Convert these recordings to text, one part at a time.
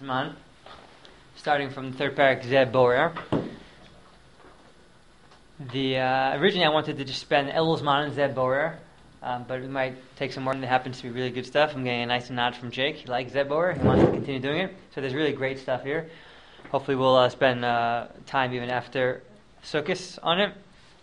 Zman, starting from the third parak, Zeh Borer. Originally I wanted to just spend Elul Zman and Zeh Borer, but we might take some more. It happens to be really good stuff. I'm getting a nice nod from Jake. He likes Zeh Borer. He wants to continue doing it. So there's really great stuff here. Hopefully we'll spend time even after Sukkot on it.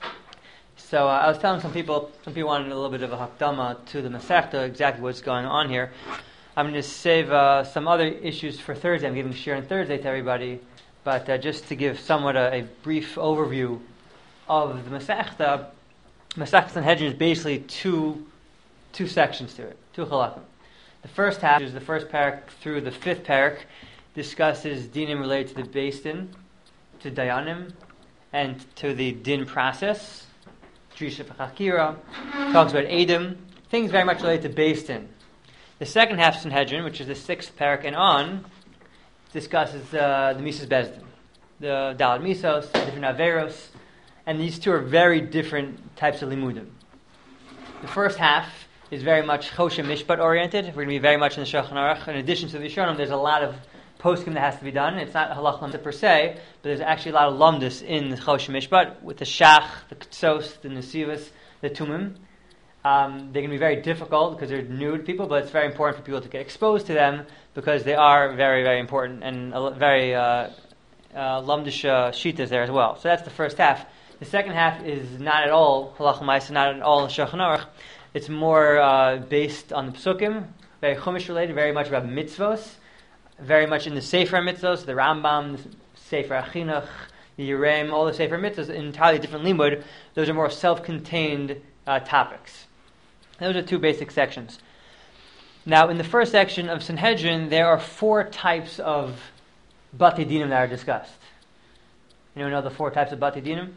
So I was telling some people wanted a little bit of a hakdama to the Masechta, exactly what's going on here. I'm going to save some other issues for Thursday. I'm giving shir on Thursday to everybody, but just to give somewhat a brief overview of the Masechta. Masechta Sanhedrin is basically two sections to it, two halakim. The first half is the first parak through the fifth parak, discusses dinim related to the Beis Din, to Dayanim, and to the din process. Drisha v'chakira, talks about Edom, things very much related to Beis Din. The second half of Sanhedrin, which is the sixth parak and on, discusses the Mises Beis Din, the Dalad Misos, the different Averos, and these two are very different types of limudim. The first half is very much Choshen Mishpat oriented. We're going to be very much in the Shulchan Aruch. In addition to the Rishonim, there's a lot of poskim that has to be done. It's not halach lamda per se, but there's actually a lot of lamdus in the Choshen Mishpat with the Shach, the Ktsos, the Nesivas, the Tumim. They're going to be very difficult because they're new to people, but it's very important for people to get exposed to them because they are very, very important and very lamdish shitas there as well. So that's the first half. The second half is not at all halach l'maisa, not at all Shulchan Aruch. It's more based on the psukim, very chumash related, very much about mitzvos, very much in the Sefer mitzvos, the Rambam, the Sefer Achinuch, the Yerem, all the Sefer mitzvos, entirely different limud. Those are more self-contained topics. Those are two basic sections. Now, in the first section of Sanhedrin, there are four types of Batei Dinim that are discussed. Anyone know the four types of Batei Dinim?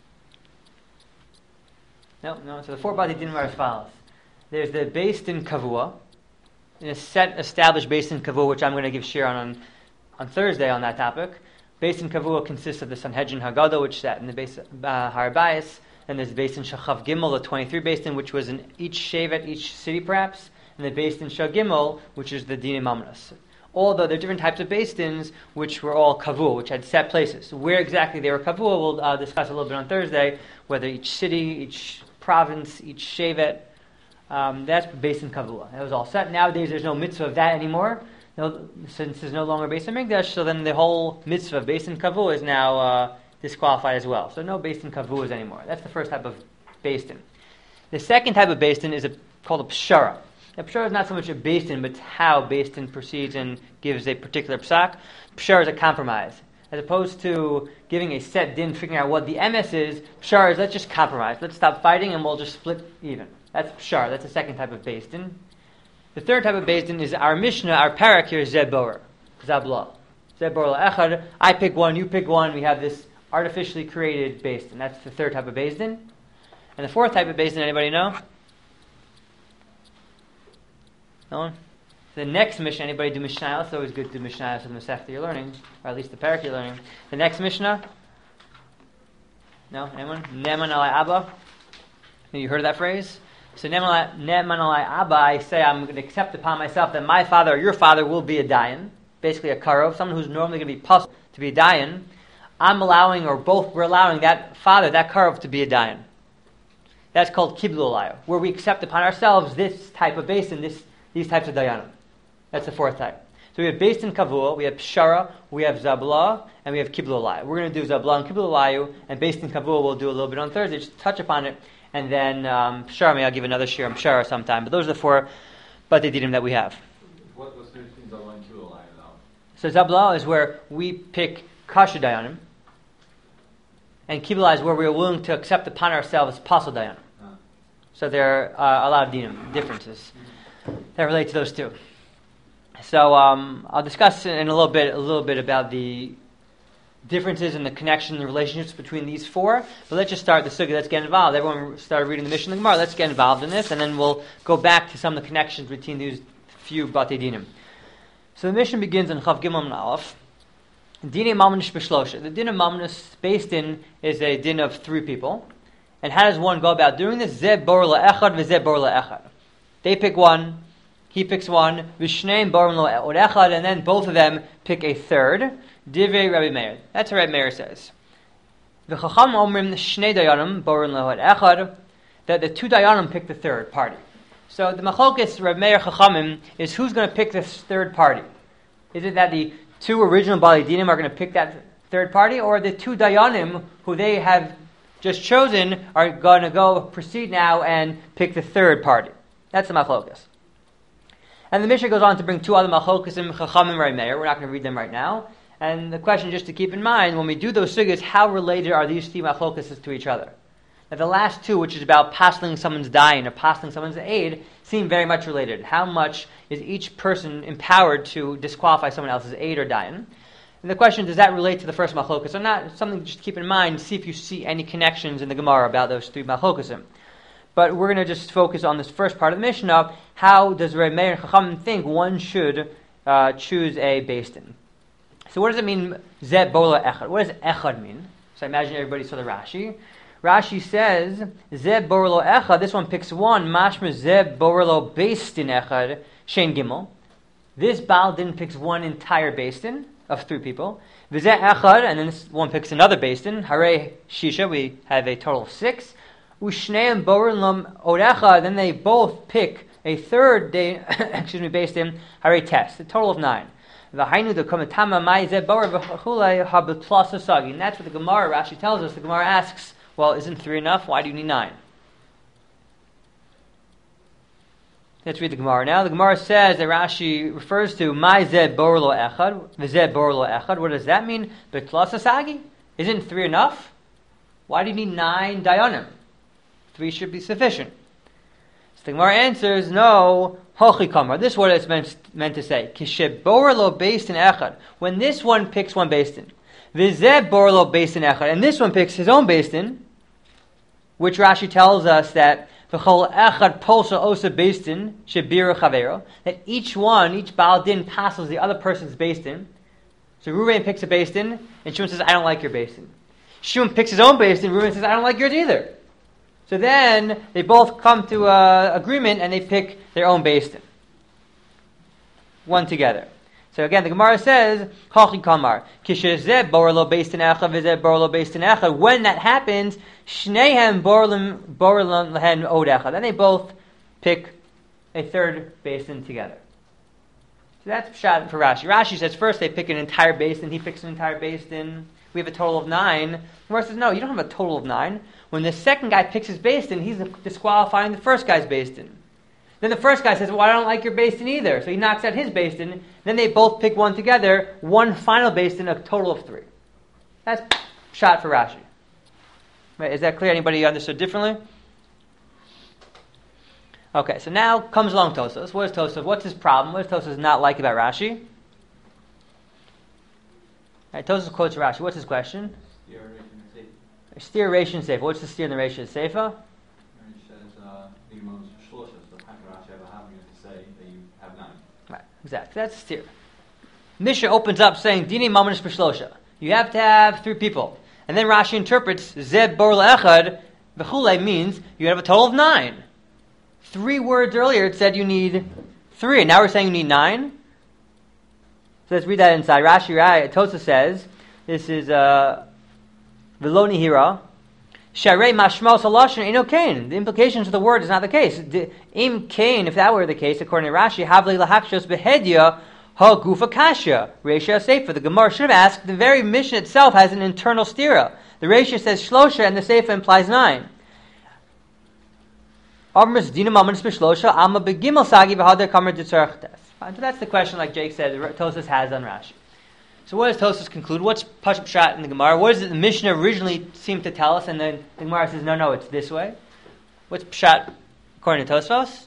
No. So the four Batei Dinim are as follows. There's the Beis Din Kavua, in a set established Beis Din Kavua, which I'm going to give shir on Thursday on that topic. Beis Din Kavua consists of the Sanhedrin Haggadah, which sat in the Beis Har Bayis, and there's the Beis Din Shachav Gimel, the 23 Beis Din, which was in each shevet, each city perhaps, and the Beis Din Shah Gimel, which is the Dinim Mamnos. Although there are different types of Beis Dins, which were all Kavua, which had set places. So where exactly they were Kavua, we'll discuss a little bit on Thursday, whether each city, each province, each shevet, that's Beis Din Kavua. That was all set. Nowadays there's no mitzvah of that anymore. Since there's no longer Beis Din Mikdash, so then the whole mitzvah of Beis Din Kavua is now disqualified as well. So no Beis Din Kavuas anymore. That's the first type of Beis Din. The second type of Beis Din is called a Pshara. Now, Pshara is not so much a Beis Din, but it's how Beis Din proceeds and gives a particular psak. Pshara is a compromise. As opposed to giving a set din, figuring out what the MS is, Pshara is let's just compromise. Let's stop fighting and we'll just split even. That's Pshara. That's the second type of Beis Din. The third type of Beis Din is our Mishnah, our parak here, Zeh Borer, Zabla. Zeh Borer Echad. I pick one, you pick one. We have this artificially created Beis Din. That's the third type of Beis Din. And the fourth type of Beis Din, anybody know? No one? The next Mishnah, anybody do Mishnah? It's always good to do Mishnah for the Masechta you're learning, or at least the parak you're learning. The next Mishnah? No? Anyone? Ne'eman alai Abba? You heard of that phrase? So Ne'eman alai Abba, I say I'm going to accept upon myself that my father or your father will be a dayan, basically a karov, someone who's normally going to be puzzled to be a dayan. I'm allowing, or both, we're allowing that father, that karov, to be a dayan. That's called kiblu alayu, where we accept upon ourselves this type of Beis Din, these types of dayanim. That's the fourth type. So we have Beis Din Kavua, we have Pshara, we have Zabla, and we have Kiblu Alayu. We're going to do Zabla and Kiblu Alayu, and Beis Din Kavua we'll do a little bit on Thursday, just touch upon it, and then Pshara, maybe I'll give another shir on Pshara sometime. But those are the four Batei Dinim that we have. What's the difference between Zabla and Kiblu Alayu now? So Zabla is where we pick Kasha Dayanim, and Kiblu Alayu is where we are willing to accept upon ourselves Pasal Dayanim. So there are a lot of dinim, differences that relate to those two. So I'll discuss in a little bit about the differences and the connection and relationships between these four. But let's just start the sugya. Let's get involved. Everyone started reading the Mishnah and the Gemara. Let's get involved in this, and then we'll go back to some of the connections between these few Batei Dinim. So the Mishnah begins in Chav Gimel and Aleph. Dinei Mamonish B'Shlosha. The din of Mamonish Beis Din is a din of three people. And how does one go about doing this? Zeh Borer La'echad v'Zeh Borer La'echad. They pick one, he picks one, Vishneim Borim Lo Od Echad, and then both of them pick a third. Divrei Rabbi Meir. That's what Rabbi Meir says. V'chacham omrim Shnei Dayanim Borim Lo Od Echad, that the two Dayanim pick the third party. So the Machlokes Rabbi Meir Chachamim is who's going to pick this third party? Is it that the two original Bali Dinim are going to pick that third party, or the two Dayanim who they have just chosen are going to proceed now and pick the third party? That's the Machlokes. And the Mishnah goes on to bring two other Machlokes in Chachamim Rabbi Meir. We're not going to read them right now. And the question just to keep in mind, when we do those sugyas, how related are these two Machlokes to each other? Now the last two, which is about passing someone's dayin or passing someone's aid, seem very much related. How much is each person empowered to disqualify someone else's aid or dayin? And the question, does that relate to the first Machlokes or not? It's something to just keep in mind, see if you see any connections in the Gemara about those three Machlokes. But we're going to just focus on this first part of the Mishnah. How does Rabbi Meir and Chachamim think one should choose a beis din? So what does it mean, Zeh Bola Echad? What does Echad mean? So I imagine everybody saw the Rashi. Rashi says, Zeh Borlo Echad, this one picks one, Mashma Zeh Borlo Beis Din Echad, Shein Gimel. This Baal Din picks one entire beis din of three people. V'zeh Echad, and then this one picks another beis din, Hare Shisha, we have a total of 6. Ushneim Borlo Od Echad, then they both pick a third day, beis din, Hare Tes, a total of 9. And that's what the Gemara, Rashi tells us. The Gemara asks, well, isn't 3 enough? Why do you need 9? Let's read the Gemara now. The Gemara says that Rashi refers to Mai Zeh Borlo Echad, V'zeh Borlo Echad. What does that mean? B'tlas Sagi? Isn't 3 enough? Why do you need 9 dayanim? 3 should be sufficient. So the Gemara answers, no, Hochi Kamar. This is what it's meant to say. Kishe Borlo Beis Din Echad. When this one picks one beis din, V'zeh Borlo Beis Din Echad, and this one picks his own beis din, which Rashi tells us that V'chol Echad Polsa Osa Beis Din Shebira Chavero, that each Baal Din passes the other person's beis din. So Reuven picks a beis din, and Shimon says, I don't like your beis din. Shimon picks his own beis din, Reuven says, I don't like yours either. So then they both come to an agreement and they pick their own beis din. One together. So again, the Gemara says, Hachi Kamar, Kishezeh Borlo Beis Din Echad, V'zeh Borlo Beis Din Echad. When that happens, Shnehem Borlo Lehen Od Echad. Then they both pick a third beis din together. So that's pshat for Rashi. Rashi says first they pick an entire beis din, he picks an entire beis din. We have a total of 9. The Gemara says, no, you don't have a total of 9. When the second guy picks his beis din, he's disqualifying the first guy's beis din. Then the first guy says, well, I don't like your beis din either. So he knocks out his beis din. Then they both pick one together, one final beis din, a total of 3. That's shot for Rashi. Right, is that clear? Anybody understood differently? Okay, so now comes along Tosafos. What is Tosafos? What's his problem? What does Tosafos not like about Rashi? Right, Tosafos quotes Rashi. What's his question? Steer Reish and Seifa. What's the steer in the Reish and Seifa? Right, exactly. That's the steer. Mishnah opens up saying, Dini Mamanis B'Shlosha. You have to have 3 people. And then Rashi interprets, Zeh Borla Echad, V'chulei means you have a total of 9. 3 words earlier it said you need 3. And now we're saying you need 9. So let's read that inside. Rashi, Tosa says, this is Veloni Hira. Sharei mashmal saloshin eno kain. The implications of the word is not the case. Im kain, if that were the case, according to Rashi, havli lahakshos behedya ha gufa kasha reisha seifa. The Gemara should have asked. The very mission itself has an internal stira. The reisha says shlosha, and the seifa implies 9. Amrus dinam amanis b'shlosha amma begimel sagi v'hader kamer ditzarchtes. So that's the question, like Jake said, Tosas has on Rashi. So what does Tosas conclude? What's Pashup Pshat in the Gemara? What does the Mishnah originally seem to tell us? And then the Gemara says, no, it's this way. What's Pshat according to Tosfos?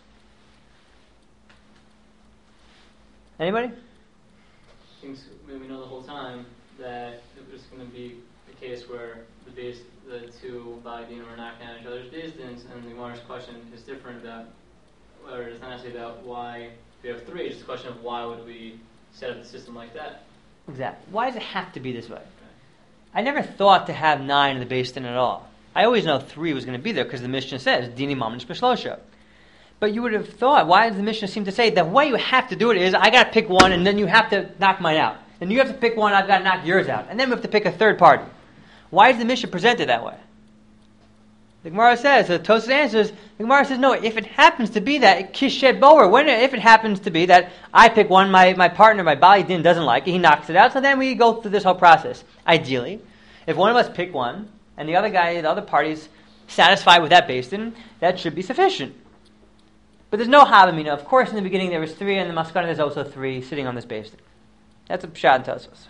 Anybody? Seems we know the whole time that it was going to be a case where the 2 Ba'adin were knocking out each other's beis dins, and the Gemara's question is different about, or it's not necessarily about why we have 3. It's just a question of why would we set up the system like that. Exactly. Why does it have to be this way? I never thought to have 9 in the beis din at all. I always know 3 was going to be there because the Mishnah says, Dini Mamanish B'Shlosha. But you would have thought, why does the Mishnah seem to say the way you have to do it is, I got to pick one and then you have to knock mine out. And you have to pick one, I've got to knock yours out. And then we have to pick a third party. Why is the Mishnah presented that way? The Gemara says, the Tosfos answers, the Gemara says, no, if it happens to be that, kishet boer, if it happens to be that I pick one, my partner, my Bali Din doesn't like it, he knocks it out, so then we go through this whole process. Ideally, if one of us pick one, and the other party's satisfied with that Beis Din, that should be sufficient. But there's no Havamina. Of course, in the beginning there was 3, and the Maskana there's also 3 sitting on this Beis Din. That's a Pshat in Tosfos.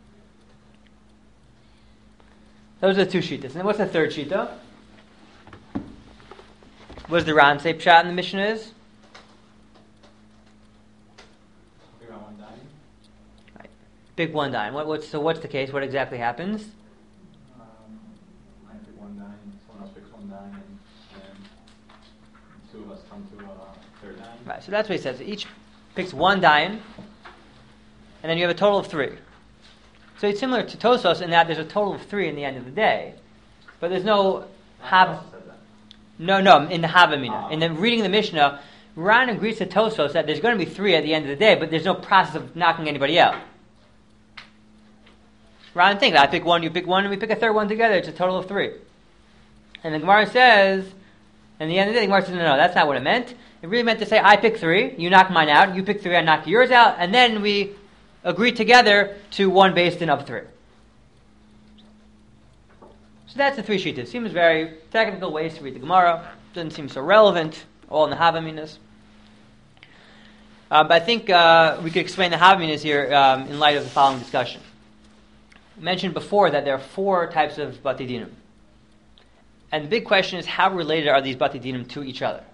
Those are the 2 Shittas. And then what's the third Shitta? What does the Ran say Pshat in the Mishnah is? Figure out one dying. Right. Pick one dime. What's the case? What exactly happens? I pick one dying, someone else picks one dying, and 2 of us come to a third dying. Right, so that's what he says. Each picks one dayan, and then you have a total of 3. So it's similar to Tosfos in that there's a total of 3 in the end of the day. But there's no No, in the Havamina. In the reading the Mishnah, Ran agrees to Tosfos that there's going to be 3 at the end of the day, but there's no process of knocking anybody out. Ran thinks, I pick one, you pick one, and we pick a third one together. It's a total of 3. And the Gemara says, in the end of the day, the Gemara says, no, that's not what it meant. It really meant to say, I pick 3, you knock mine out, you pick 3, I knock yours out, and then we agree together to one Beis Din of 3. So that's the 3 Shittas. Seems very technical ways to read the Gemara. Doesn't seem so relevant, all in the Havaminas. But I think we could explain the Havaminas here in light of the following discussion. I mentioned before that there are 4 types of Bati Dinim. And the big question is, how related are these Bati Dinim to each other?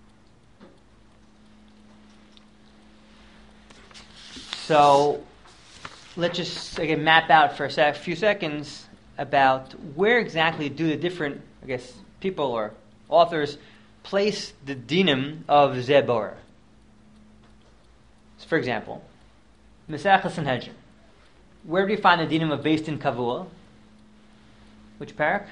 So let's just again map out for a few seconds about where exactly do the different, people or authors place the dinim of Zeh Borer. So for example, Masechah Sanhedrin. Where do you find the dinim of Beis Din Kavua? Which parak?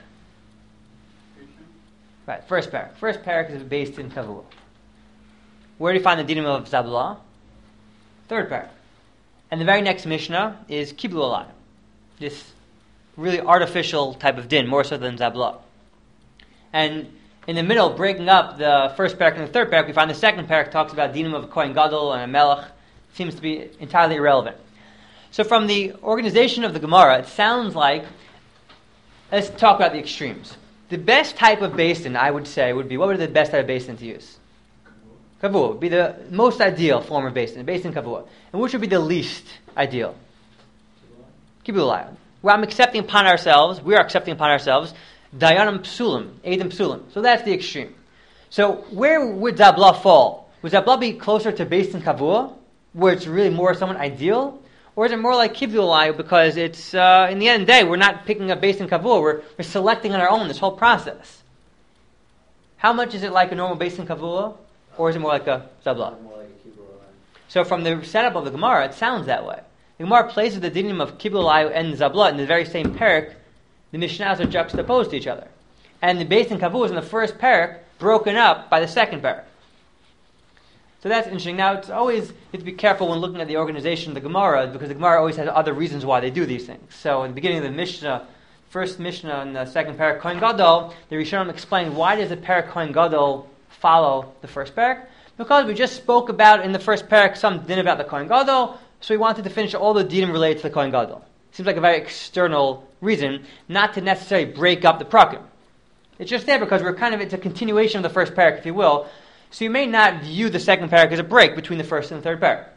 Right, first parak. First parak is Beis Din Kavua. Where do you find the dinim of Zabla? Third parak. And the very next Mishnah is Kiblu Alai. This really artificial type of din, more so than Zabla. And in the middle, breaking up the first parak and the third parak, we find the second parak talks about dinim of a Kohen Gadol and a Melech. Seems to be entirely irrelevant. So from the organization of the Gemara, it sounds like, let's talk about the extremes. The best type of Beis Din, I would say, would be, what would be the best type of Beis Din to use? Kavua would be the most ideal form of Beis Din Kavua. And which would be the least ideal? Kibulai. We are accepting upon ourselves, Dayanim Psulim, Eidim Psulim. So that's the extreme. So where would Zabla fall? Would Zabla be closer to Beis Din Kavua, where it's really more somewhat ideal? Or is it more like Kibulai because it's, in the end of the day, we're not picking up Beis Din Kavua, we're selecting on our own this whole process. How much is it like a normal Beis Din Kavua? Or is it more like a Zabla? More like a Kibulai. So from the setup of the Gemara, it sounds that way. The Gemara places the dinim of Kibulai and Zabla in the very same parak. The Mishnahs are juxtaposed to each other. And the Beis Din Kavua is in the first parak, broken up by the second parak. So that's interesting. Now, it's always, you have to be careful when looking at the organization of the Gemara, because the Gemara always has other reasons why they do these things. So in the beginning of the Mishnah, first Mishnah and the second parak, Kohen Gadol, the Rishonim explain why does the parak Kohen Gadol follow the first parak? Because we just spoke about in the first parak some din about the Kohen Gadol, so we wanted to finish all the dinim related to the Kohen Gadol. Seems like a very external reason, not to necessarily break up the prakim. It's just there because it's a continuation of the first parak, if you will. So you may not view the second parak as a break between the first and the third parak.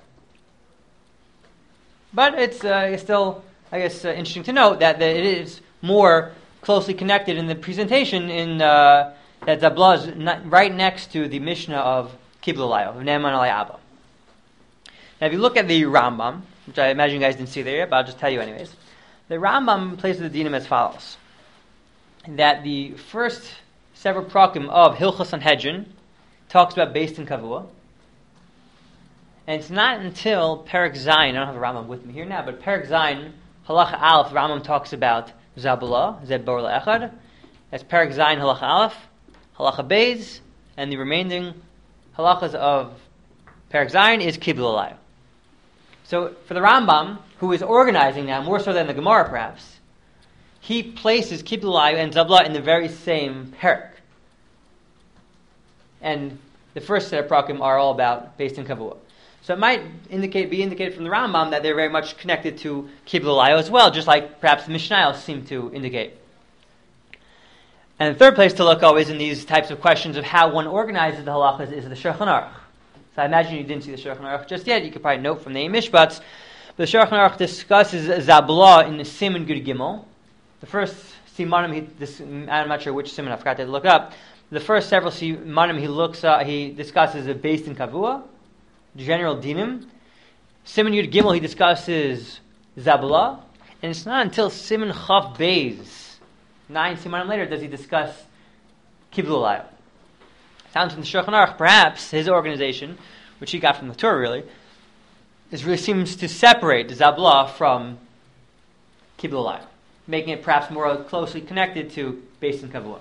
But it's still, interesting to note that it is more closely connected in the presentation in that Zabla is right next to the Mishnah of Kibulai, of Ne'eman Alei Abba. Now if you look at the Rambam, which I imagine you guys didn't see there yet, but I'll just tell you anyways. The Rambam places the dinim as follows. That the first several prakim of Hilchos Sanhedrin talks about Beis Din Kavua. And it's not until Perek Zayin, I don't have a Rambam with me here now, but Perek Zayin, Halacha Aleph, Rambam talks about Zabula, Zeh Borer Le'echad. That's Perek Zayin, Halacha Aleph, Halacha Beis, and the remaining halachas of Perek Zayin is Kibbul Alayu. So for the Rambam, who is organizing now, more so than the Gemara perhaps, he places Kibbul Alayu and Zabla in the very same Perek. And the first set of prakim are all about based in Kavua. So it might be indicated from the Rambam that they're very much connected to Kibbul Alayu as well, just like perhaps the Mishnayos seem to indicate. And the third place to look always in these types of questions of how one organizes the halachas is the Shulchan Aruch. So I imagine you didn't see the Shulchan Aruch just yet. You could probably note from the Mishpats. But the Shulchan Aruch discusses Zabla in the Siman Gud Gimel. The first simanim, I'm not sure which siman, I forgot to look up. The first several simanim he discusses a based in Kavua, general dinim. Siman Yud Gimel he discusses Zabla, and it's not until Siman Chav Beis, 9 simanim later, does he discuss Kibbul Alayu. Sounds from the Shulchan Aruch, perhaps his organization, which he got from the Torah really, really seems to separate Zabla from Kibbul Alayu, making it perhaps more closely connected to Beis in Kavua.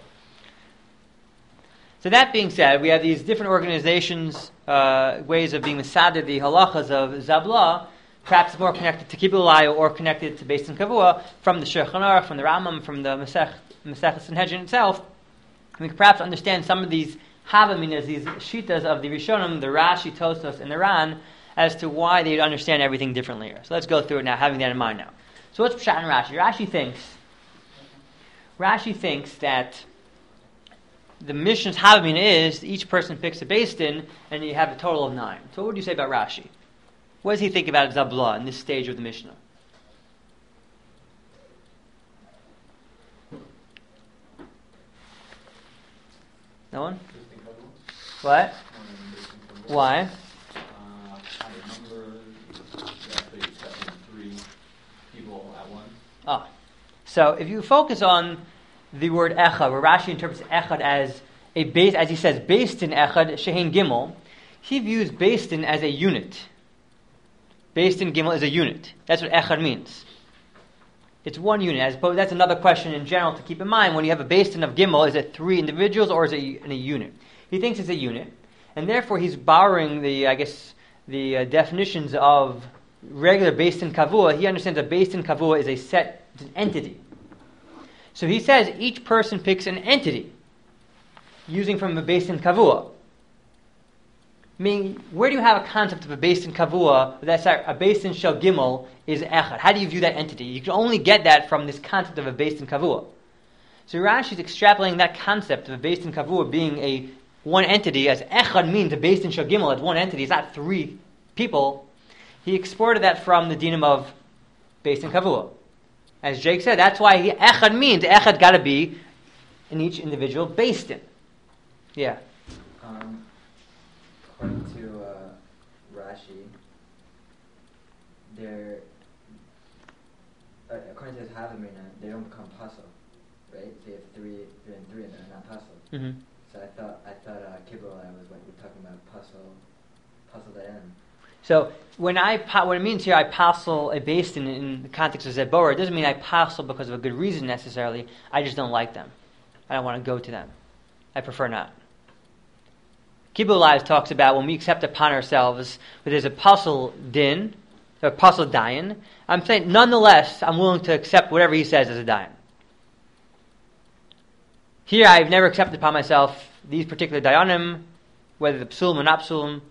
So that being said, we have these different organizations, ways of being Mesader, the halachas of Zabla, perhaps more connected to Kibbul Alayu or connected to Beis in Kavua, from the Shulchan Aruch, from the Rambam, from the Masechah Sanhedrin itself. We can perhaps understand some of these Havaminas, these Shitas of the Rishonim, the Rashi, Tosfos, and the Ran, as to why they'd understand everything differently here. So let's go through it now, having that in mind now. So what's Pshat in Rashi? Rashi thinks that the Mishnah's Havamina is each person picks a Beis Din, and you have a total of 9. So what would you say about Rashi? What does he think about Zabla in this stage of the Mishnah? No one? What? Why? I remember exactly accepting 3 people at once. Ah. So if you focus on the word echad, where Rashi interprets echad as a base, as he says, based in echad, shehin gimel, he views based in as a unit. Based in gimel is a unit. That's what echad means. It's one unit. As opposed, that's another question in general to keep in mind. When you have a based in of gimel, is it 3 individuals or is it in a unit? He thinks it's a unit, and therefore he's borrowing the definitions of regular based in kavua. He understands that based in kavua is it's an entity. So he says each person picks an entity, using from a based in kavua. Meaning, where do you have a concept of a based in kavua? That's a based in shel gimel is echad. How do you view that entity? You can only get that from this concept of a based in kavua. So Rashi is extrapolating that concept of a based in kavua being a one entity, as echad means a based in shel gimel as one entity. It's not 3 people. He exported that from the dinim of based in kavua. As Jake said, that's why echad means echad got to be in each individual based in. Yeah. According to Rashi, according to his Havamina, they don't become pasul, right? So you have 3 and 3, and they're not pasul. Mm-hmm. So I thought Kibbul Alayu was what we're talking about, pasul dayan. So when it means here I pasul a based in the context of Zed Borer, it doesn't mean I pasul because of a good reason necessarily. I just don't like them. I don't want to go to them. I prefer not. Kibbul Alayu talks about when we accept upon ourselves that there's a pasul din, a pasul dayan. I'm saying nonetheless I'm willing to accept whatever he says as a dayan. Here I've never accepted upon myself these particular dayanim, whether the psulim or not psulim.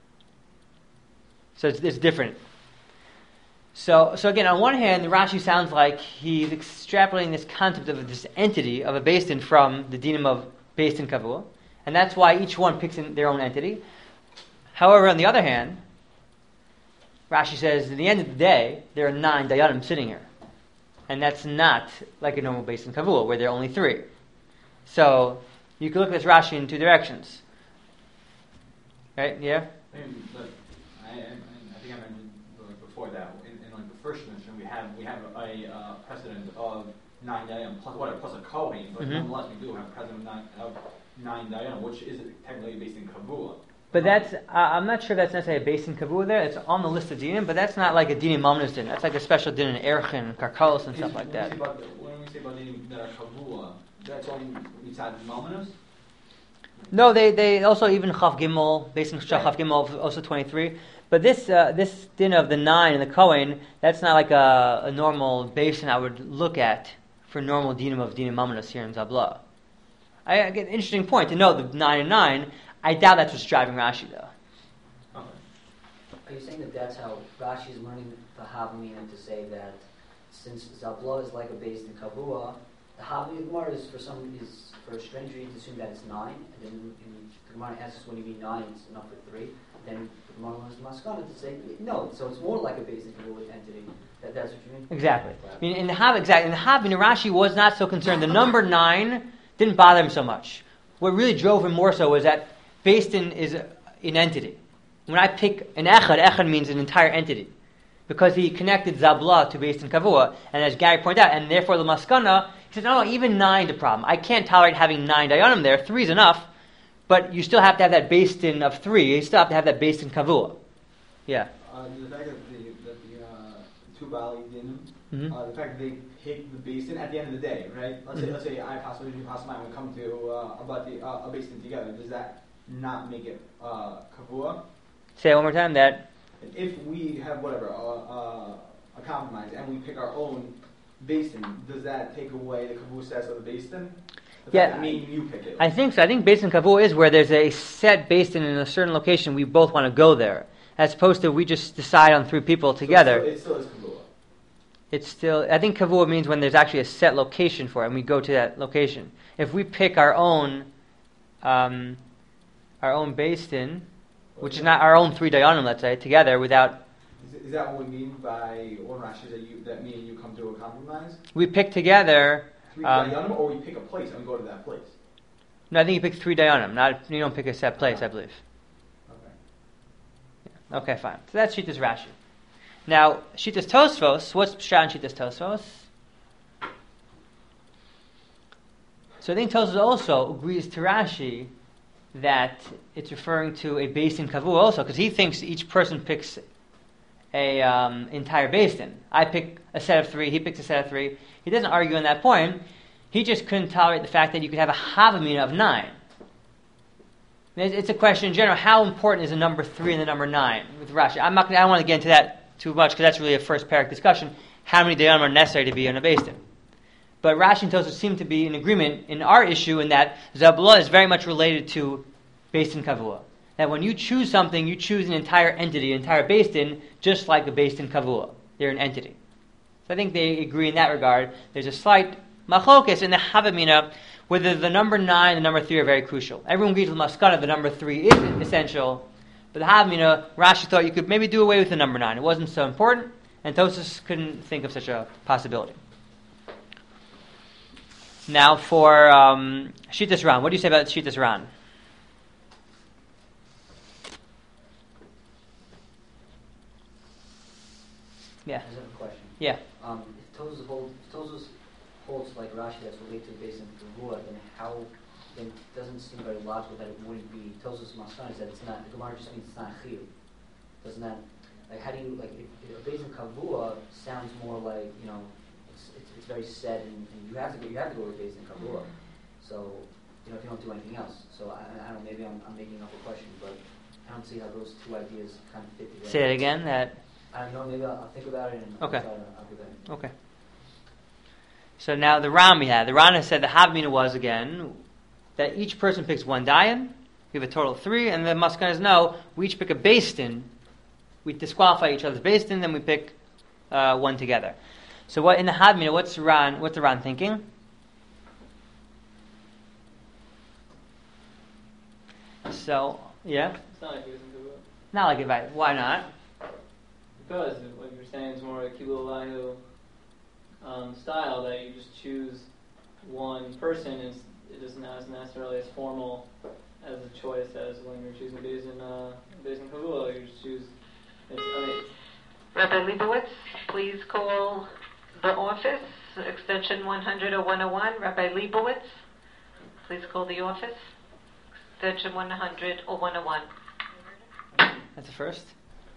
So it's different. So again, on one hand, the Rashi sounds like he's extrapolating this concept of this entity of a based in from the dinim of based in kavua, and that's why each one picks in their own entity. However, on the other hand, Rashi says at the end of the day there are 9 dayanim sitting here, and that's not like a normal based in kavua where there are only 3. So you can look at this Rashi in 2 directions, right? Yeah. I think I mentioned before that in like the first mission we have a precedent of 9 dayanim plus a kohen, but nonetheless we do have a precedent of 9 dayanim, which is technically based in kavua. But that's I'm not sure that's necessarily a based in kavua there. It's on the list of dinim, but that's not like a dinim mamnus din. That's like a special din in erchin, karkalos, and stuff like that. When we say about dinim that are kavua, that's only mitzad mamnus. No, they also even Chaf Gimel, based on Chaf Gimel, also 23. But this din of the 9 and the Kohen, that's not like a normal basin I would look at for normal dinim of dinim mamonos here in Zabla. I get an interesting point to know the 9 and 9. I doubt that's what's driving Rashi though. Okay. Are you saying that that's how Rashi is learning the Havamina to say that since Zabla is like a base in Kavua, the Havamina Gemara is for a stranger to assume that it's 9, and then the Gemara asks when you mean 9, it's enough for 3. Then the Gemara learns Maskana to say no, so it's more like a base in Kavua entity. That's what you mean? Exactly. I mean, in the Havamina, Rashi was not so concerned. The number 9 didn't bother him so much. What really drove him more so was that Beistin is an entity. When I pick an echad means an entire entity. Because he connected Zabla to Beistin Kavua, and as Gary pointed out, and therefore the Maskana, he said, no, even 9 the problem. I can't tolerate having 9 Dayanim there. 3 is enough, but you still have to have that Beistin of 3. You still have to have that Beistin Kavua. Yeah. The fact that the two Bali dinim, the fact that they pick the basin at the end of the day, right? Let's say I possibly you possibly would come to about a basin together. Does that not make it kavua? Say it one more time. That if we have whatever a compromise and we pick our own basin, does that take away the kavua status of the basin? Yeah, you pick it. I think so. I think basin kavua is where there's a set basin in a certain location. We both want to go there, as opposed to we just decide on 3 people together. It still is kavua. It's still. I think kavua means when there's actually a set location for it, and we go to that location. If we pick our own basin, which is not our own 3 dayanim, let's say, together without. Is that what we mean by one Rashi that me and you come to a compromise? We pick together. 3 dayanim, or we pick a place and we go to that place. No, I think you pick 3 dayanim. You don't pick a set place, I believe. Okay. Yeah. Okay, fine. So that's Shitas Rashi. Now, Shitas Tosfos. What's Pshat in Shitas Tosfos? So I think Tosfos also agrees to Rashi that it's referring to a basin kavua also, because he thinks each person picks a entire basin. I pick a set of 3, he picks a set of 3. He doesn't argue on that point. He just couldn't tolerate the fact that you could have a havamina of 9. It's a question in general, how important is the number 3 and the number 9 with Rashi? I don't want to get into that too much, because that's really a first parak discussion. How many dayanim are necessary to be in a basin? But Rashi and Tosfos seem to be in agreement in our issue in that Zabla is very much related to Beistin Kavua. That when you choose something, you choose an entire entity, an entire Beistin, just like a Beistin Kavua. They're an entity. So I think they agree in that regard. There's a slight machlokas in the Havamina, whether the number 9 and the number 3 are very crucial. Everyone agrees with Maskana, the number 3 is essential. But the Havamina, Rashi thought you could maybe do away with the number 9. It wasn't so important, and Tosfos couldn't think of such a possibility. Now for Shitas Ran. What do you say about Shitas Ran? Yeah. I just have a question. Yeah. If Tosfos holds like Rashi that's related to the basin of Kavua, then it doesn't seem very logical that it wouldn't be Tosfos Maskana said it's not. The Gemara just means it's not chiyuv. Doesn't that how do you if a basin Kavua sounds more like it's very set and you have to go with basin Kavua. So if you don't do anything else. So I don't know, maybe I'm making up a question, but I don't see how those 2 ideas kind of fit together. Say it again. That. I don't know. Maybe I'll think about it and Okay. I'll do that. Okay. So now the Ran we had. The Ran has said the Havamina was again that each person picks 1 dayan. We have a total of 3, and the Maskana is no. We each pick a Beistin. We disqualify each other's Beistin, then we pick 1 together. So what in the Havamina? What's the Ran thinking? So yeah, It's not like Beistin Kavua. not like invite. Why not? Because, like you're saying, it's more like Kilu style that you just choose one person. It isn't necessarily as formal as a choice as when you're choosing Beistin Kavua. You just choose. Rabbi Leibowitz, please call the office, extension 100 or 101. Rabbi Leibowitz, please call the office, extension 100 or 101. That's the first.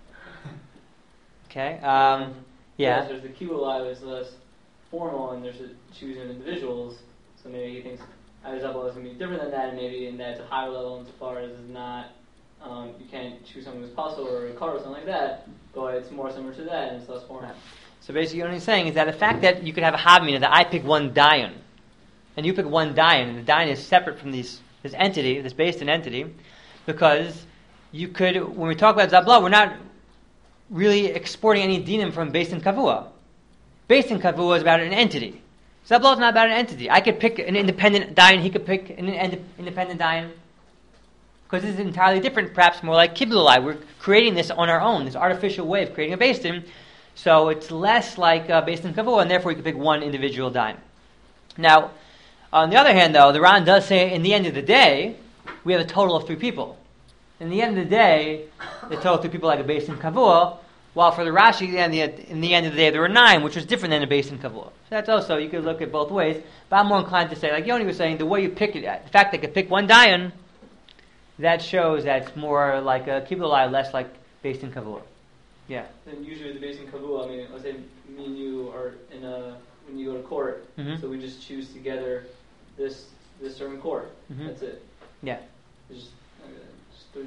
Okay. Yeah. There's the Kilu is less formal, and there's choosing individuals. So maybe he thinks Zabla is going to be different than that, and maybe in that it's a higher level insofar as it's not, you can't choose something as puzzle or a card or something like that, but it's more similar to that and it's less foreign. So basically what he's saying is that the fact that you could have a Havmina, that I pick one dayan, and you pick one dayan, and the dayan is separate from this entity, this based in entity, because you could, when we talk about Zabla, we're not really exporting any dinim from based in Kavua. Based in Kavua is about an entity. Zabla is not about an entity. I could pick an independent dayan, he could pick an independent dayan. Because this is entirely different, perhaps more like Kibbulai. We're creating this on our own, this artificial way of creating a Beis Din. So it's less like Beis Din Kavua, and therefore you can pick one individual dayan. Now, on the other hand, though, the Ran does say, in the end of the day, we have a total of 3 people. In the end of the day, the total of 3 people like a Beis Din Kavua, while for the Rashi, in the end of the day, there were 9, which was different than a Beis Din Kavua. So that's also, you could look at both ways, but I'm more inclined to say, like Yoni was saying, the way you pick it, the fact that you could pick one dayan, that shows that it's more like a Kibbulai, less like Beis Din Kavua. Yeah. Then usually the Beis Din Kavua, I mean, let's say me and you are when you go to court, so we just choose together this certain court. That's it. Yeah. Just do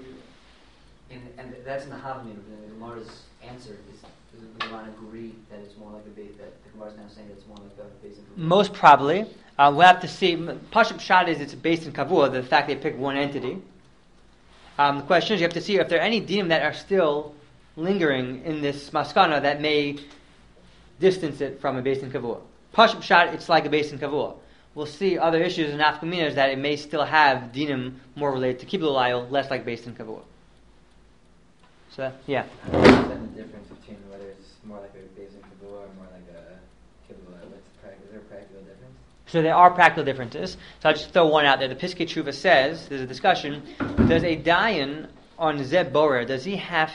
And that's in the Havmina. The Gemara's answer is the Gemara agree that it's more like a Beis, that the Gemara's now saying that it's more like a Beis Din Kavua. Most probably. We'll have to see. Pashup Shad is it's Beis Din Kavua, the fact they pick one entity. The question is, you have to see if there are any dinim that are still lingering in this maskana that may distance it from a Beis Din Kavua. Pashup Shad, it's like a Beis Din Kavua. We'll see other issues in Afkaminas that it may still have dinim more related to Kibbulai, less like Beis Din Kavua. So, yeah. I don't understand the difference between whether it's more like a Beis Din Kavua or more like a Kibbulai. Is there a practical difference? So there are practical differences. So I'll just throw one out there. The Piskei Tshuva says, there's a discussion, does a dayan on Zeb Borer, does he have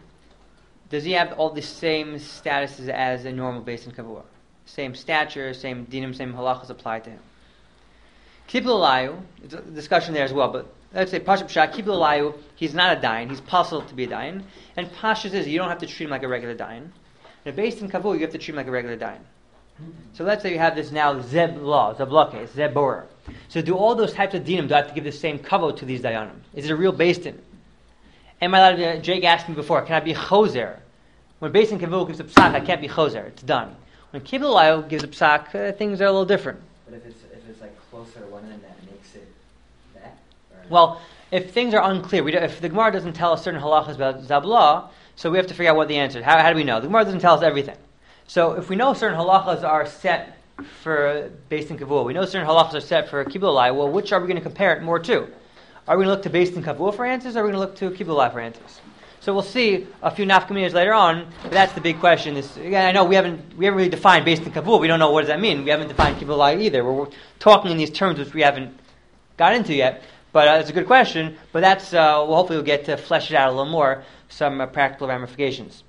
all the same statuses as a normal Beis Din Kavua? Same stature, same dinim, same halachas apply to him. Kibbulayu, there's a discussion there as well, but let's say Pashup Shah, Kibbulayu, he's not a dayan, he's possible to be a dayan. And Pashas is, you don't have to treat him like a regular dayan. In a Beis Din Kavua, you have to treat him like a regular dayan. So let's say you have this now Zeb case, Zeb Borer. So do all those types of dinim, do I have to give the same kavod to these dayanim? Is it a real Beis Din? Am I allowed to, Jake asked me before, can I be choser? When Beis Din Kavua gives a psak, I can't be choser, it's done. When Kibbulayu gives a psak, things are a little different. But if it's like closer one end, that makes it that? Or? Well, if things are unclear, if the Gemara doesn't tell us certain halachas about Zabla, so we have to figure out what the answer is. How do we know? The Gemara doesn't tell us everything. So if we know certain halachas are set for Beis Din Kavua, we know certain halachas are set for Kibbulai, well, which are we going to compare it more to? Are we going to look to Beis Din Kavua for answers, or are we going to look to Kibbulai for answers? So we'll see a few nafkaminas later on, but that's the big question. Again, I know we haven't really defined Beis Din Kavua. We don't know what does that mean. We haven't defined Kibbulai either. We're talking in these terms which we haven't got into yet, but it's a good question. But that's hopefully we'll get to flesh it out a little more, some practical ramifications.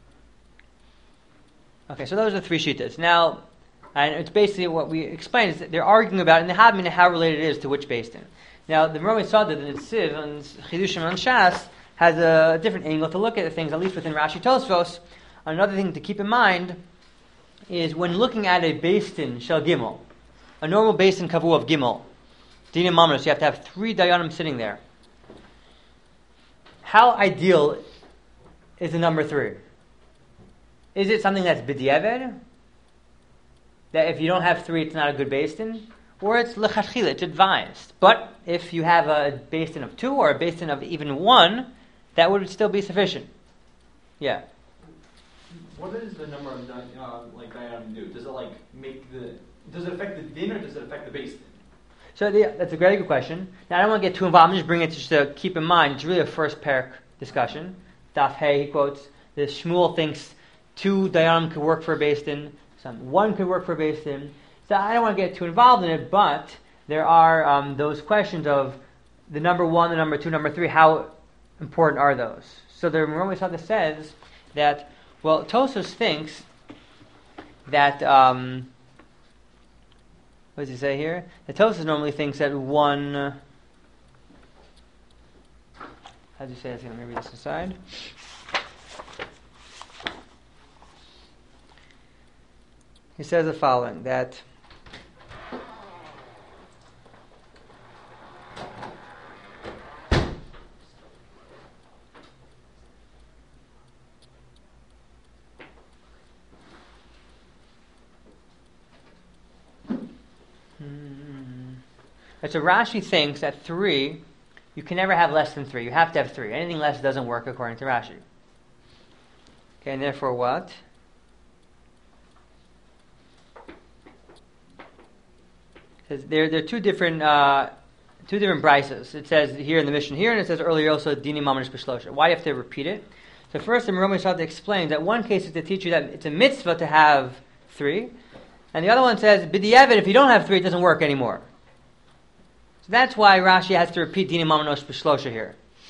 Okay, so those are 3 shittas. Now, and it's basically what we explained is that they're arguing about in the Havmina how related it is to which Beis Din. Now, the Rami saw that the Tziv and Chidushim and Shas has a different angle to look at the things, at least within Rashi Tosfos. Another thing to keep in mind is when looking at a Beis Din Shel Gimel, a normal Beis Din Kavua of Gimel, Dinim Mamnos, you have to have 3 dayanim sitting there. How ideal is the number 3? Is it something that's b'diavad? That if you don't have 3, it's not a good Beis Din? Or it's l'chashchila, it's advised. But if you have a Beis Din of 2 or a Beis Din of even 1, that would still be sufficient. Yeah. What does the number of dayanim do? Does it does it affect the din or does it affect the Beis Din? So that's a very good question. Now I don't want to get too involved. I'm just bringing it just to keep in mind. It's really a first parak discussion. Daf Hey, he quotes, the Shmuel thinks 2 dayanim could work for a Beis Din, 1 could work for a Beis Din. So I don't want to get too involved in it, but there are those questions of the number 1, the number 2, number 3, how important are those? So the Rambam Yisrael says that, well, Tosfos thinks that, what does he say here? The Tosfos normally thinks that 1, how do you say that? Let me read this aside. He says the following, that And so Rashi thinks that 3, you can never have less than 3. You have to have 3. Anything less doesn't work according to Rashi. Okay, and therefore what? There are two different brises. It says here in the mission here, and it says earlier also Dini Mamonish B'Shlosha. Why do you have to repeat it? So first, the Meromei Shalta explains that one case is to teach you that it's a mitzvah to have 3, and the other one says B'diavad, if you don't have 3, it doesn't work anymore. So that's why Rashi has to repeat Dini Mamonish B'Shlosha here.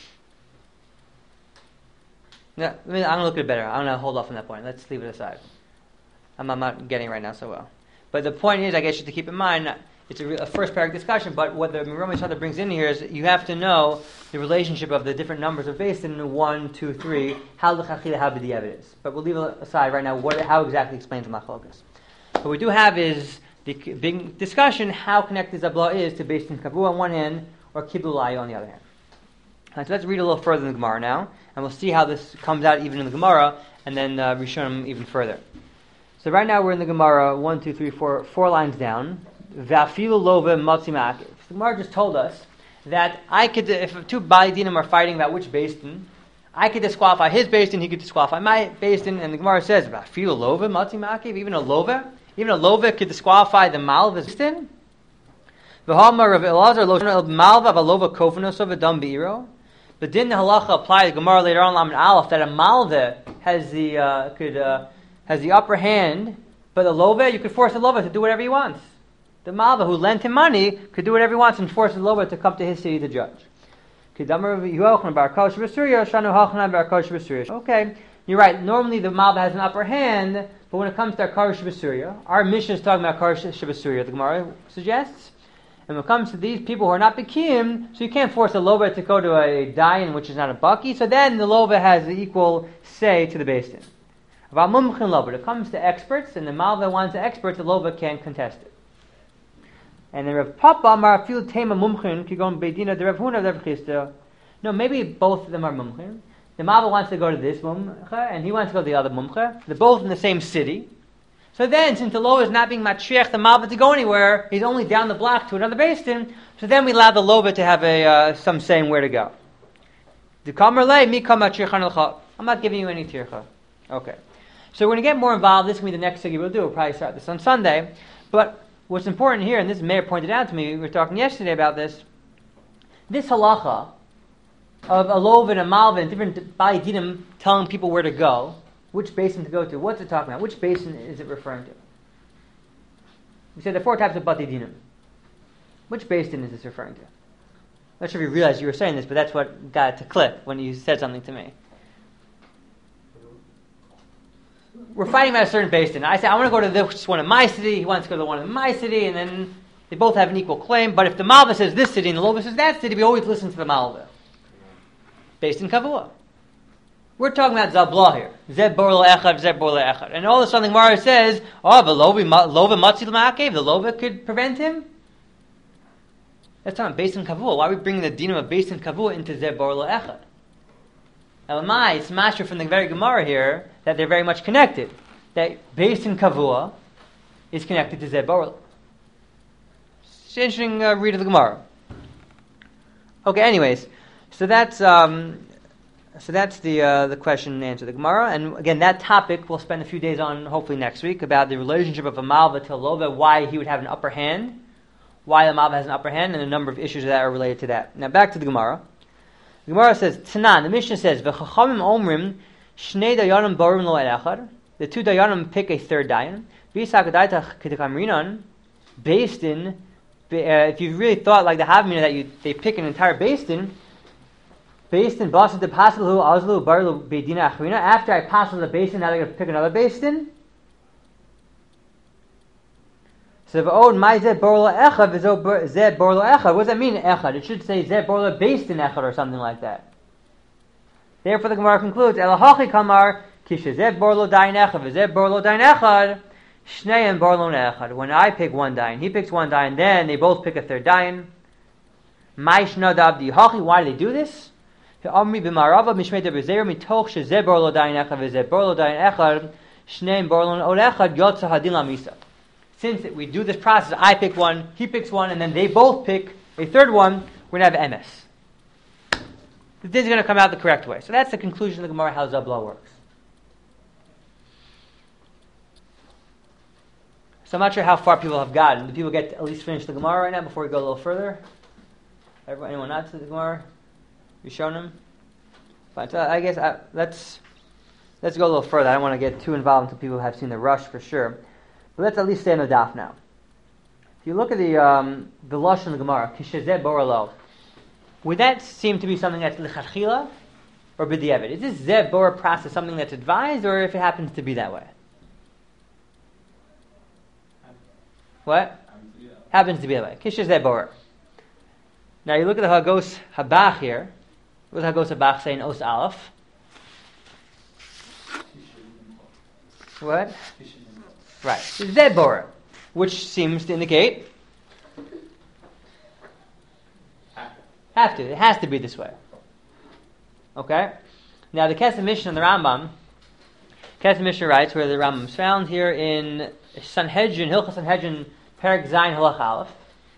Yeah, I'm going to look at it better. I'm going to hold off on that point. Let's leave it aside. I'm not getting it right now so well. But the point is, I guess you have to keep in mind, it's a first paragraph discussion, but what the Meromei Shalta brings in here is you have to know the relationship of the different numbers of base in 1, 2, 3, how l'chachila, how b'diavad is. But we'll leave it aside right now how exactly explains the machlokas. What we do have is the big discussion how connected Zabla is to base in Kavua on one hand or Kibulayu on the other hand. So let's read a little further in the Gemara now, and we'll see how this comes out even in the Gemara, and then Rishonim even further. So right now we're in the Gemara, 1, 2, 3, 4 lines down. V'afilu lova matzi ma'akiv. The Gemara just told us that I could, if two Bali Dinim are fighting about which Beis Din, I could disqualify his Beis Din, he could disqualify my Beis Din, and the Gemara says, v'afilu lova matzi ma'akiv, even a lova could disqualify the Malva's Beis Din. V'hamar Rav Elazar lo shana Malva v'lova kofanos v'dam be'iro. But didn't the halacha apply to Gemara later on, Lamed Aleph, that a Malva has the upper hand, but the lova, you could force the lova to do whatever he wants. The Malva who lent him money could do whatever he wants and force the lova to come to his city to judge. Okay, you're right. Normally the Malva has an upper hand, but when it comes to Akar Shabasuria, our mission is talking about Akar Shabasuria, the Gemara suggests. And when it comes to these people who are not Bekim, so you can't force a lova to go to a dayan, which is not a baki, so then the lova has the equal say to the Beis Din. When it comes to experts, and the Malva wants the experts, the lova can't contest it. And then Rav Papa Amar Afil Tema Mumchin Kigon Beidina the Rav Huna Rav Chisda. No, maybe both of them are Mumchin. The Malva wants to go to this Mumcha, and he wants to go to the other Mumcha. They're both in the same city. So then, since the lova is not being matriach the Malva to go anywhere, he's only down the block to another Beis Din, so then we allow the lova to have some saying where to go. I'm not giving you any tircha. Okay. So we're going to get more involved. This is going to be the next sugi we'll do. We'll probably start this on Sunday. But what's important here, and this Meir pointed out to me, we were talking yesterday about this halacha of a lova and a malva and different Bali Dinim telling people where to go, which basin to go to, what's it talking about? Which basin is it referring to? We said there are 4 types of Bali Dinim. Which basin is this referring to? I'm not sure if you realized you were saying this, but that's what got it to click when you said something to me. We're fighting about a certain basin. I say, I want to go to this one in my city, he wants to go to the one in my city, and then they both have an equal claim. But if the Malva says this city and the Lova says that city, we always listen to the Malva. Based in Kavua. We're talking about Zabla here. Zeb Borla Echad, Zeb Borla Echad. And all of a sudden, Gemara says, oh, the Lova Matzil Ma'akev, the Lova could prevent him? That's not based in Kavua. Why are we bringing the dinam of based in Kavua into Zeb Borla Echad? Now, it's master from the very Gemara here that they're very much connected. That based in Kavua is connected to Zeb Borla. It's an interesting read of the Gemara. Okay, anyways, so that's the question and answer the Gemara, and again that topic we'll spend a few days on hopefully next week about the relationship of a Malva to a Lova, why he would have an upper hand, why the Malva has an upper hand, and a number of issues that are related to that. Now back to the Gemara. The Gemara says, Tanan, the Mishnah says, V'chachamim omrim shnei dayanim barim lo echad. The 2 dayanim pick a third dayan. V'yisak adaitach k'tekamrinan, based in. If you really thought like the Havmina that they pick an entire basin, based in Basa de Pasalu Azlu Barlu Beidina Achrina. After I pass the basin, now they're going to pick another basin. So v'od my Zeh Borla Echad Zeh Borla Echad. What does that mean? Echad. It should say Zeh Borla basin Echad or something like that. Therefore, the Gemara concludes Elahachi Kamar Kisha Zeh Borla Dain Echad Zeh Borla Dain Echad. Shneim Borlo Echad. When I pick one dayan, he picks one dayan, then they both pick a third dayan. Maishna Dabdi Hachi. Why do they do this? Amri b'marava mishmei debezer mitoch shezeh borlo dayan echad v'zeh borlo dayan echad shneim borlo od echad yotza hadin lamisa. Since we do this process, I pick one, he picks one, and then they both pick A third one, we're going to have emes. The din is going to come out the correct way. So that's the conclusion of the Gemara how Zabla works. So I'm not sure how far people have gotten. Do people get to at least finish the Gemara right now before we go a little further? Anyone not to the Gemara? You shown them? Fine. So I guess let's go a little further. I don't want to get too involved until people have seen the rush for sure. But let's at least stay on the daf now. If you look at the lush in the Gemara, kishezeh boralo, would that seem to be something that's lichatchila or b'diavad? Is this zeh bora process something that's advised, or if it happens to be that way? What? Happens to be that way. Kishezeh bora. Now you look at the Hagos Habach here. What does Hagos Habach say in Os Aleph? What? Right. Zeh bora, which seems to indicate have to. It has to be this way. Okay? Now the Kesef Mishnah and the Rambam, Kesef Mishnah writes where the Rambam is found here in Sanhedrin, Hilchos Sanhedrin, Perek Zayin Halach Aleph.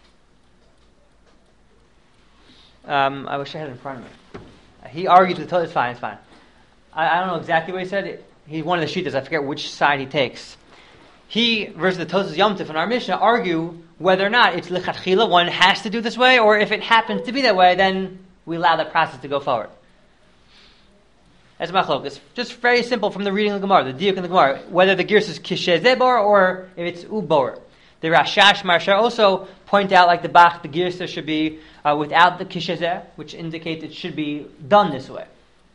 I wish I had it in front of me. He argued with the It's fine. I don't know exactly what he said. He's one of the Shitas. I forget which side he takes. He versus the Tosas Yom Tov in our Mishnah argue whether or not it's lichatchila, one has to do this way, or if it happens to be that way, then we allow that process to go forward. That's machlok. It's just very simple from the reading of the Gemara, the diuk in the Gemara, whether the girs is kishezeh bor or if it's ubor. The Rashash Marsha also point out, like the Bach, the girsa should be without the kishezeh, which indicates it should be done this way.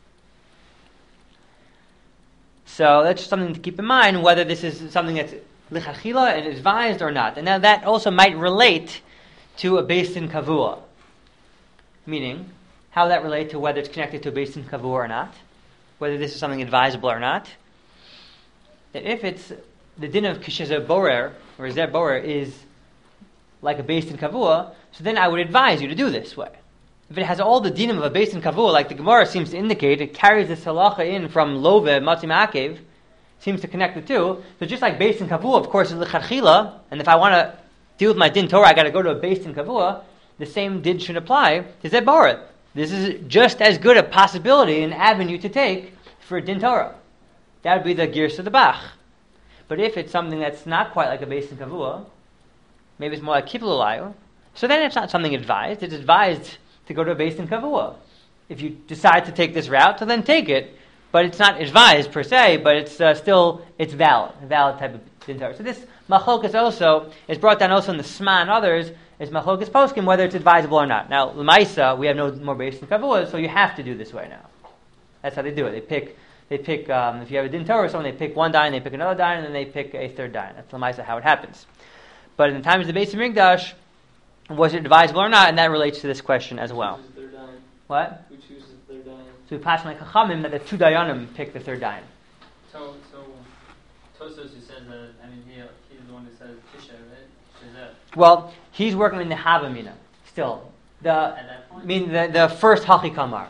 So that's something to keep in mind, whether this is something that's lichatchila and advised or not. And now that also might relate to a beis din kavua. Meaning, how that relate to whether it's connected to a beis din kavua or not, whether this is something advisable or not. That if it's the din of kishezeh borer, or zeh borer, is like a beis din kavua, so then I would advise you to do this way. If it has all the dinim of a beis din kavua, like the Gemara seems to indicate, it carries this halacha in from Love, Matzim Akev, seems to connect the two. So just like beis din kavua, of course, is lechatchila, and if I want to deal with my din Torah, I got to go to a beis din kavua, the same din should apply to zeh borer. This is just as good a possibility, an avenue to take for din Torah. That would be the girs of the Bach. But if it's something that's not quite like a beis din kavua, maybe it's more like kibbul alayu, so then it's not something advised. It's advised to go to a beis din kavua. If you decide to take this route, so then take it. But it's not advised per se, but it's still, it's valid. A valid type of din Torah. So this machlokas also is brought down also in the Sma and others, is machlokas poskim, whether it's advisable or not. Now, l'maisa, we have no more beis din kavua, so you have to do this way now. That's how they do it. They pick if you have a din Torah or someone, they pick one dayan, they pick another dayan, and then they pick a third dayan. That's l'maisa how it happens. But in the times of the Beis Hamikdash, was it advisable or not? And that relates to this question as well. Who chooses the third dayan? What? Who chooses the third dayan? So we pass like Chachamim that the two dayanim pick the third dayan. So Tosos who says that, I mean, he's the one who says Kisha, right? Well, he's working in the Havamina still. At that point? I mean the first Hachi Kamar.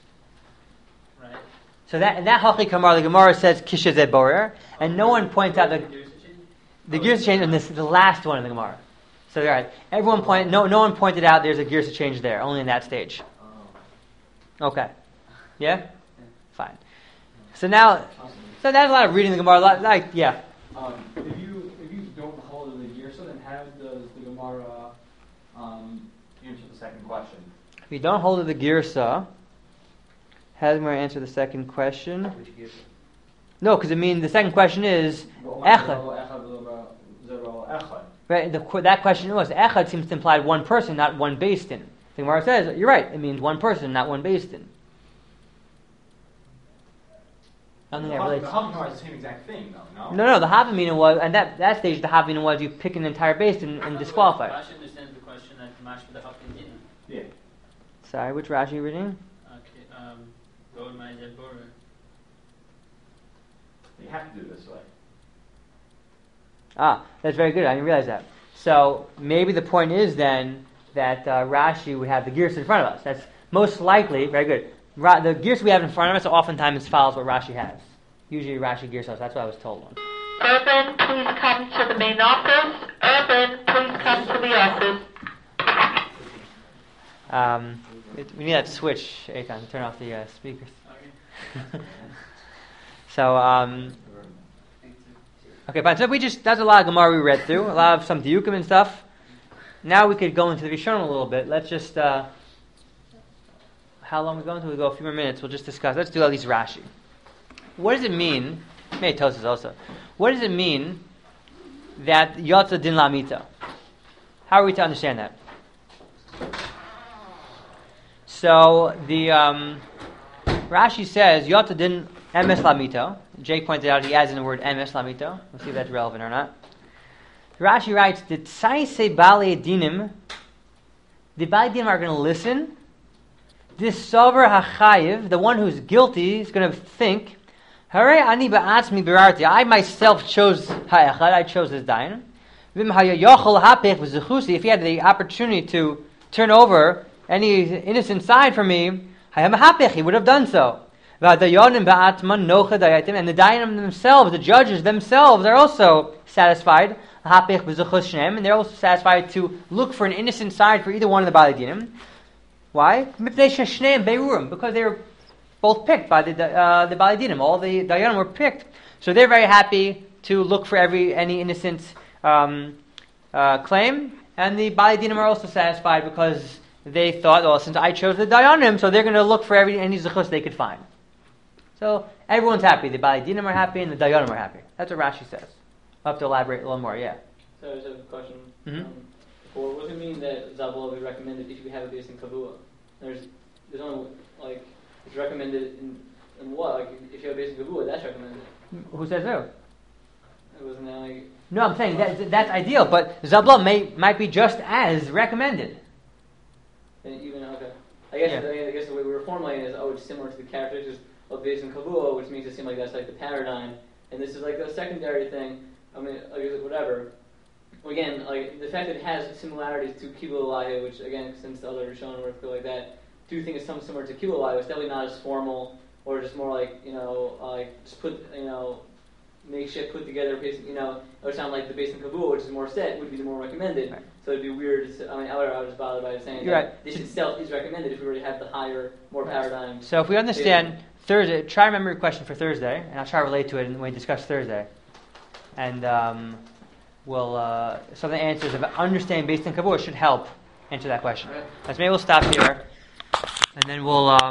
Right. So that Hachi Kamar, the Gemara says Kisha Zeh Borer, and no one points out the Girsa change, and this is the last one in the Gemara. So right, no one pointed out there's a Girsa change there, only in that stage. Okay. Yeah? Fine. So now, so that's a lot of reading the Gemara. If you don't hold the Girsa, then how does the Gemara answer the second question? If you don't hold of the Girsa, how does the Gemara answer the second question? Which gives it? No, because the second question is Echad. Right, that question was Echad seems to imply one person, not one beis din. The Gemara says, you're right, it means one person, not one beis din. I don't think that relates. The Havamina is the same exact thing, though, no? No, the Havamina was, and that stage the Havamina was you pick an entire beis din and disqualify it. Rashi understands the question that Kamash with the Hakim didn't. Yeah. Sorry, which Rashi are you reading? Okay, go to my Zeh Borer. You have to do it this way. That's very good. I didn't realize that. So maybe the point is then that Rashi would have the Girsa in front of us. That's most likely, very good. The Girsa we have in front of us oftentimes follows what Rashi has. Usually Rashi Girsa, that's what I was told once. Urban, please come to the main office. Urban, please come to the office. We need that switch, Eitan, to turn off the speakers. Okay. So, okay, fine. So that's a lot of Gemara we read through, a lot of some diukim and stuff. Now we could go into the Rishonim a little bit. Let's just, how long are we going to? We'll go a few more minutes. We'll just discuss. Let's do at least Rashi. What does it mean, maybe Tosas also, what does it mean that Yotza Din Lamita? How are we to understand that? So the Rashi says Yotza Din Emes Lamito. Jake pointed out he adds in the word Emes Lamito. We'll see if that's relevant or not. Rashi writes, the Tsaise Bale Dinim, the Bale Dinim are going to listen. This Sover HaChayiv, the one who's guilty, is going to think, Hare ani ba'atzmi birarti. I myself chose ha'echad. I chose this dayan. V'im ha'yochol ha'pech v'zechusi. If he had the opportunity to turn over any innocent side for me, hayam ha'pech. He would have done so. V'adayonim ba'atman nocha dayatim. And the dayanim themselves, the judges themselves, are also satisfied. Ha'pech v'zechus shneim, and they're also satisfied to look for an innocent side for either one of the Baalei Dinim. Why? Because they were both picked by the Baalei Dinim. All the Dayanim were picked. So they're very happy to look for any innocent claim. And the Baalei Dinim are also satisfied because they thought, well, since I chose the Dayanim, so they're going to look for any zechus they could find. So everyone's happy. The Baalei Dinim are happy and the Dayanim are happy. That's what Rashi says. I'll have to elaborate a little more, yeah. So I just have a question. Mm-hmm. Or what does it mean that Zabul will be recommended if you have it based in Kavua? There's only, like, it's recommended in what? Like, if you have it based in Kavua, that's recommended. Who says who? It wasn't that like... No, I'm saying that's ideal, but Zabla might be just as recommended. Even, okay. I guess Yeah. the way we were formulating it is, it's similar to the characteristics of based in Kavua, which makes it seem like that's like the paradigm. And this is like a secondary thing. I mean, like, whatever. Again, like the fact that it has similarities to Kibbutz Elayah, which again, since the other Rishonim were like that, do think it's something similar to Kibbutz Elayah. It's definitely not as formal, or just more like just put makeshift put together. It would sound like the Beis in Kavua, which is more set, would be the more recommended. Right. So it'd be weird. I was just bothered by saying You're that right. this itself is recommended if we already have the higher, more paradigm. So if we understand Thursday, try to remember your question for Thursday, and I'll try to relate to it when we discuss Thursday. And some of the answers of understanding based in Kavua should help answer that question. So maybe we'll stop here, and then we'll